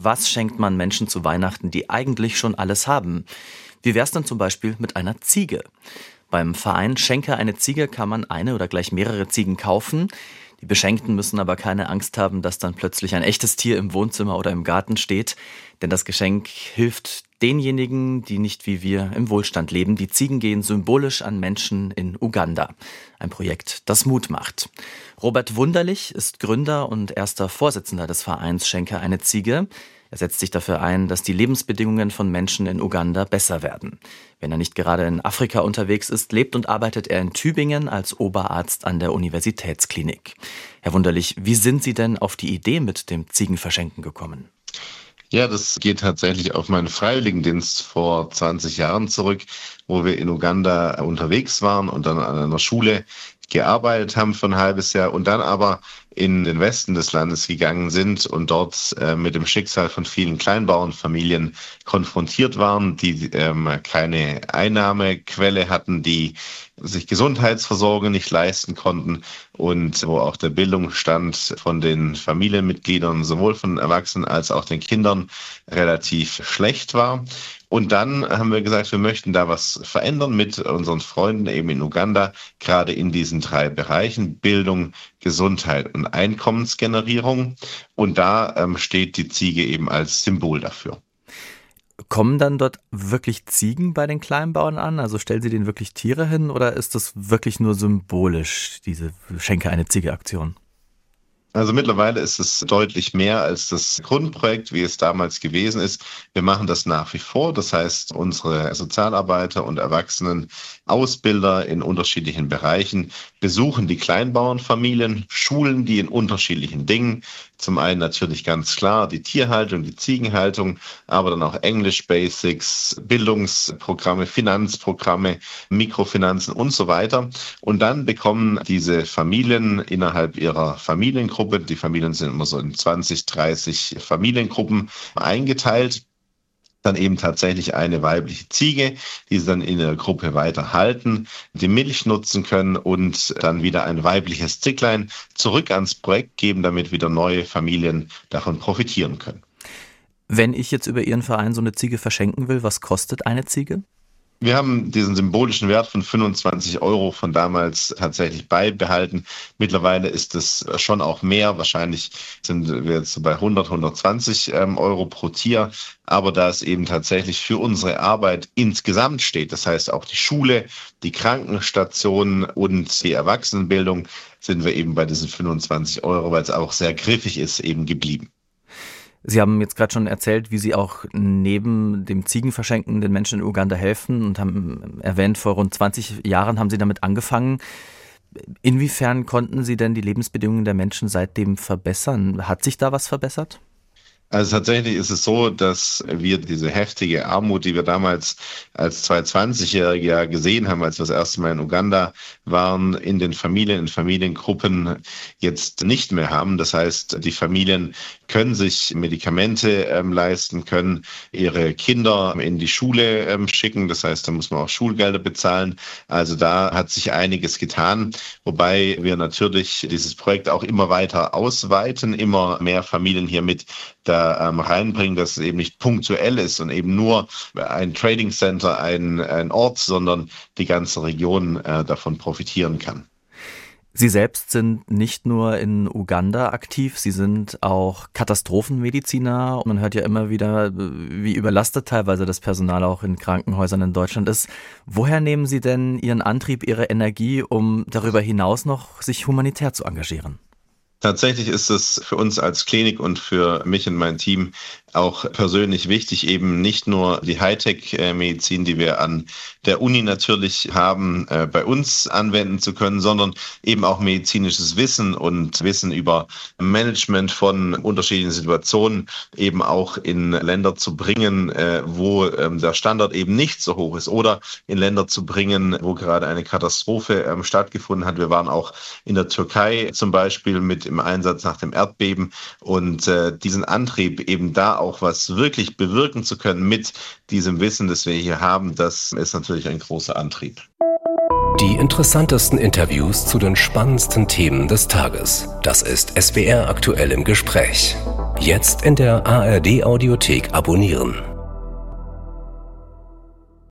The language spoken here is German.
was schenkt man Menschen zu Weihnachten, die eigentlich schon alles haben? Wie wär's denn zum Beispiel mit einer Ziege? Beim Verein Schenke eine Ziege kann man eine oder gleich mehrere Ziegen kaufen. Die Beschenkten müssen aber keine Angst haben, dass dann plötzlich ein echtes Tier im Wohnzimmer oder im Garten steht. Denn das Geschenk hilft denjenigen, die nicht wie wir im Wohlstand leben. Die Ziegen gehen symbolisch an Menschen in Uganda. Ein Projekt, das Mut macht. Robert Wunderlich ist Gründer und erster Vorsitzender des Vereins Schenke eine Ziege. Er setzt sich dafür ein, dass die Lebensbedingungen von Menschen in Uganda besser werden. Wenn er nicht gerade in Afrika unterwegs ist, lebt und arbeitet er in Tübingen als Oberarzt an der Universitätsklinik. Herr Wunderlich, wie sind Sie denn auf die Idee mit dem Ziegenverschenken gekommen? Ja, das geht tatsächlich auf meinen Freiwilligendienst vor 20 Jahren zurück, wo wir in Uganda unterwegs waren und dann an einer Schule gearbeitet haben für ein halbes Jahr und dann aber in den Westen des Landes gegangen sind und dort mit dem Schicksal von vielen Kleinbauernfamilien konfrontiert waren, die keine Einnahmequelle hatten, die sich Gesundheitsversorgung nicht leisten konnten und wo auch der Bildungsstand von den Familienmitgliedern, sowohl von Erwachsenen als auch den Kindern, relativ schlecht war. Und dann haben wir gesagt, wir möchten da was verändern mit unseren Freunden eben in Uganda, gerade in diesen 3 Bereichen: Bildung, Gesundheit und Einkommensgenerierung. Und da steht die Ziege eben als Symbol dafür. Kommen dann dort wirklich Ziegen bei den Kleinbauern an? Also stellen Sie denen wirklich Tiere hin oder ist das wirklich nur symbolisch, diese Schenke eine Ziege-Aktion? Also mittlerweile ist es deutlich mehr als das Grundprojekt, wie es damals gewesen ist. Wir machen das nach wie vor. Das heißt, unsere Sozialarbeiter und Erwachsenen, Ausbilder in unterschiedlichen Bereichen besuchen die Kleinbauernfamilien, schulen die in unterschiedlichen Dingen. Zum einen natürlich ganz klar die Tierhaltung, die Ziegenhaltung, aber dann auch English-Basics, Bildungsprogramme, Finanzprogramme, Mikrofinanzen und so weiter. Und dann bekommen diese Familien innerhalb ihrer Familiengruppe, die Familien sind immer so in 20, 30 Familiengruppen eingeteilt, dann eben tatsächlich eine weibliche Ziege, die sie dann in der Gruppe weiter halten, die Milch nutzen können und dann wieder ein weibliches Zicklein zurück ans Projekt geben, damit wieder neue Familien davon profitieren können. Wenn ich jetzt über Ihren Verein so eine Ziege verschenken will, was kostet eine Ziege? Wir haben diesen symbolischen Wert von 25 € von damals tatsächlich beibehalten. Mittlerweile ist es schon auch mehr. Wahrscheinlich sind wir jetzt bei 100, 120 € pro Tier. Aber da es eben tatsächlich für unsere Arbeit insgesamt steht, das heißt auch die Schule, die Krankenstation und die Erwachsenenbildung, sind wir eben bei diesen 25 €, weil es auch sehr griffig ist, eben geblieben. Sie haben jetzt gerade schon erzählt, wie Sie auch neben dem Ziegenverschenken den Menschen in Uganda helfen und haben erwähnt, vor rund 20 Jahren haben Sie damit angefangen. Inwiefern konnten Sie denn die Lebensbedingungen der Menschen seitdem verbessern? Hat sich da was verbessert? Also tatsächlich ist es so, dass wir diese heftige Armut, die wir damals als 22-Jährige ja gesehen haben, als wir das erste Mal in Uganda waren, in den Familien, in Familiengruppen jetzt nicht mehr haben. Das heißt, die Familien können sich Medikamente leisten, können ihre Kinder in die Schule schicken. Das heißt, da muss man auch Schulgelder bezahlen. Also da hat sich einiges getan, wobei wir natürlich dieses Projekt auch immer weiter ausweiten, immer mehr Familien hier mit da reinbringen, dass es eben nicht punktuell ist und eben nur ein Trading Center, ein Ort, sondern die ganze Region davon profitieren kann. Sie selbst sind nicht nur in Uganda aktiv, Sie sind auch Katastrophenmediziner. Man hört ja immer wieder, wie überlastet teilweise das Personal auch in Krankenhäusern in Deutschland ist. Woher nehmen Sie denn Ihren Antrieb, Ihre Energie, um darüber hinaus noch sich humanitär zu engagieren? Tatsächlich ist es für uns als Klinik und für mich und mein Team auch persönlich wichtig, eben nicht nur die Hightech-Medizin, die wir an der Uni natürlich haben, bei uns anwenden zu können, sondern eben auch medizinisches Wissen und Wissen über Management von unterschiedlichen Situationen eben auch in Länder zu bringen, wo der Standard eben nicht so hoch ist, oder in Länder zu bringen, wo gerade eine Katastrophe stattgefunden hat. Wir waren auch in der Türkei zum Beispiel mit im Einsatz nach dem Erdbeben und diesen Antrieb eben da auch was wirklich bewirken zu können mit diesem Wissen, das wir hier haben, das ist natürlich ein großer Antrieb. Die interessantesten Interviews zu den spannendsten Themen des Tages. Das ist SWR aktuell im Gespräch. Jetzt in der ARD Audiothek abonnieren.